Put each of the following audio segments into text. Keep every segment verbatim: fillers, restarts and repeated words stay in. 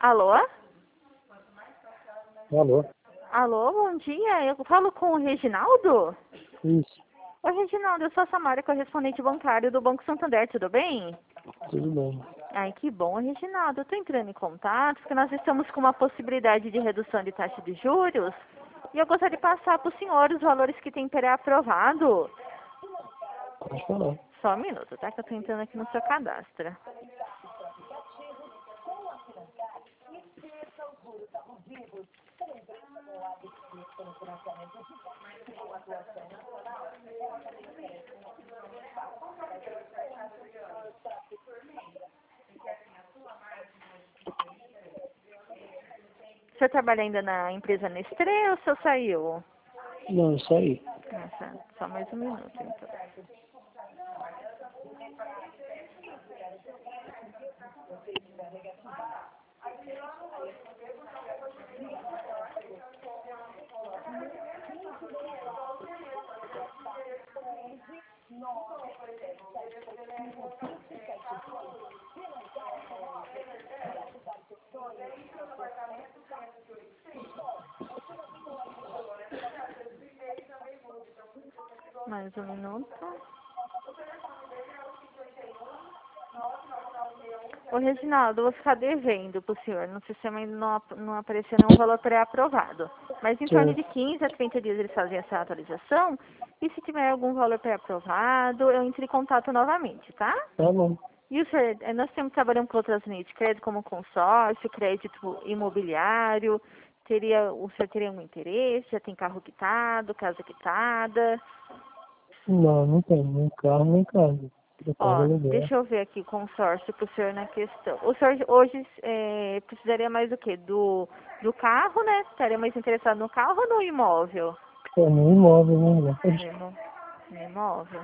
Alô? Alô? Alô, bom dia. Eu falo com o Reginaldo? Isso, Oi, Reginaldo, eu sou a Samara, correspondente bancário do Banco Santander, tudo bem? tudo bem. Ai, que bom, Reginaldo. Eu tô entrando em contato porque nós estamos com uma possibilidade de redução de taxa de juros e eu gostaria de passar para o senhor os valores que tem pré-aprovado. Pode falar. Só um minuto, tá? Que eu tô entrando aqui no seu cadastro. O senhor trabalha ainda na empresa Nestlé ou o senhor saiu? Não, isso aí. Nossa, só mais um minuto, então. Mais um minuto. Ô, Reginaldo, eu vou ficar devendo pro senhor. No sistema ainda não, ap- não apareceu nenhum valor pré-aprovado. Mas em torno Certo. de quinze a trinta dias eles fazem essa atualização. E se tiver algum valor pré-aprovado, eu entro em contato novamente, tá? Tá bom. E o senhor, eh, nós temos trabalhando com outras linhas de crédito, como consórcio, crédito imobiliário. Teria, o senhor teria algum interesse? Já tem carro quitado, casa quitada? Não, não tem nem carro nem casa. Eu pago Ó, aluguel. deixa eu ver aqui o consórcio para o senhor na questão. O senhor hoje eh, precisaria mais do quê? Do, do carro, né? Estaria mais interessado no carro ou no imóvel? É no imóvel, né? No, imo- no imóvel.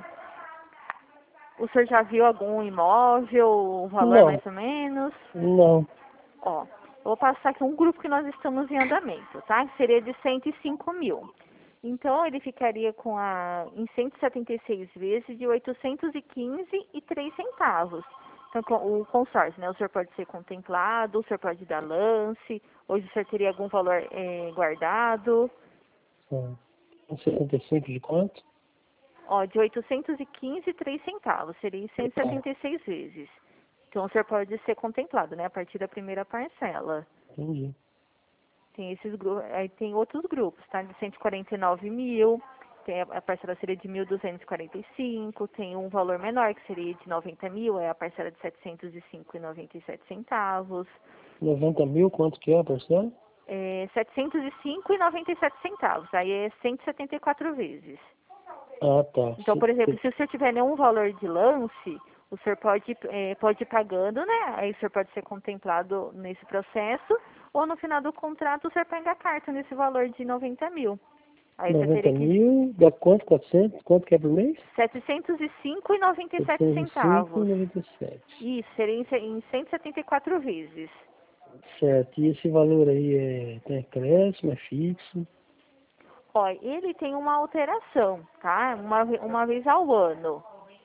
O senhor já viu algum imóvel, o valor Não, mais ou menos? não. Ó, eu vou passar aqui um grupo que nós estamos em andamento, tá? Que seria de cento e cinco mil. Então, ele ficaria com a, em cento e setenta e seis vezes de oitocentos e quinze e três centavos. Então, com- o consórcio, né? O senhor pode ser contemplado, o senhor pode dar lance, hoje o senhor teria algum valor eh, guardado. São setenta e cinco de quanto? Ó, de oitocentos e quinze e três centavos, seria em cento e setenta e seis vezes. Então, o senhor pode ser contemplado, né? A partir da primeira parcela. Entendi. Tem esses grupos, aí tem outros grupos, tá? De cento e quarenta e nove mil, tem a, a parcela seria de mil duzentos e quarenta e cinco, tem um valor menor que seria de noventa mil, é a parcela de setecentos e cinco e noventa e sete centavos. noventa mil, quanto que é a parcela? É, setecentos e cinco e noventa e sete centavos, aí é cento e setenta e quatro vezes. Ah, tá. Então, Se- por exemplo, se- se o senhor tiver nenhum valor de lance, o senhor pode, eh, pode ir pagando, né? Aí o senhor pode ser contemplado nesse processo, ou no final do contrato o senhor pega a carta nesse valor de noventa mil. Aí você noventa teria que mil, dá quanto? quatrocentos? Quanto que é por mês? setecentos e cinco e noventa e sete setecentos e cinco e centavos. noventa e sete. Isso, seria em ce- em cento e setenta e quatro vezes. Certo. E esse valor aí é, tem acréscimo, é fixo? Ó, ele tem uma alteração, tá? Uma, ve- uma vez ao ano.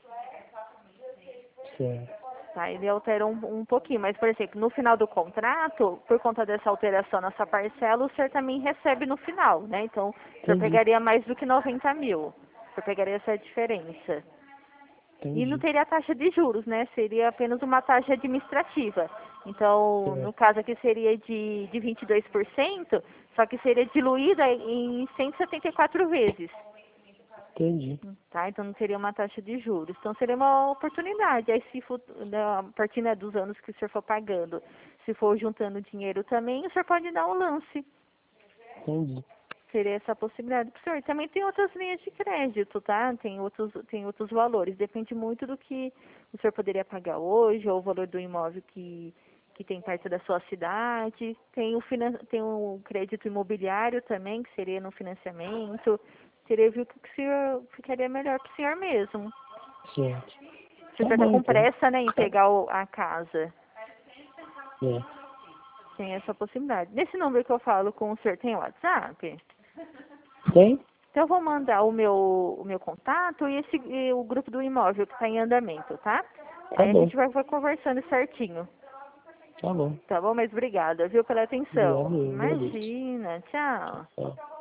Certo. Tá, ele altera um, um pouquinho, mas, por exemplo, no final do contrato, por conta dessa alteração nessa parcela, o senhor também recebe no final, né? Então, o senhor Entendi. pegaria mais do que noventa mil. O senhor pegaria essa diferença. E não Entendi. teria taxa de juros, né? Seria apenas uma taxa administrativa. Então, no Certo. caso aqui seria de, de vinte e dois por cento, só que seria diluída em cento e setenta e quatro vezes. Entendi. Tá? Então não teria uma taxa de juros. Então seria uma oportunidade. Aí se for, né, a partir né, dos anos que o senhor for pagando, se for juntando dinheiro também, o senhor pode dar um lance. Entendi. Seria essa possibilidade para o senhor. Também tem outras linhas de crédito, tá? Tem outros, tem outros valores. Depende muito do que o senhor poderia pagar hoje, ou o valor do imóvel que, que tem perto da sua cidade. Tem o, finan tem o crédito imobiliário também, que seria no financiamento. Seria ver o que o senhor ficaria melhor para o senhor mesmo. Certo. Se o Tá senhor está bom, com então. pressa, né, em pegar o- a casa, É. tem essa possibilidade. Nesse número que eu falo com o senhor, tem WhatsApp? Tem? Então eu vou mandar o meu, o meu contato e, esse, e o grupo do imóvel que está em andamento, tá? Tá Aí a bom. gente vai, vai conversando certinho. Tá bom. Tá bom? Mas obrigada, viu, pela atenção. Obrigado, eu agradeço. Imagina, tchau. Tchau.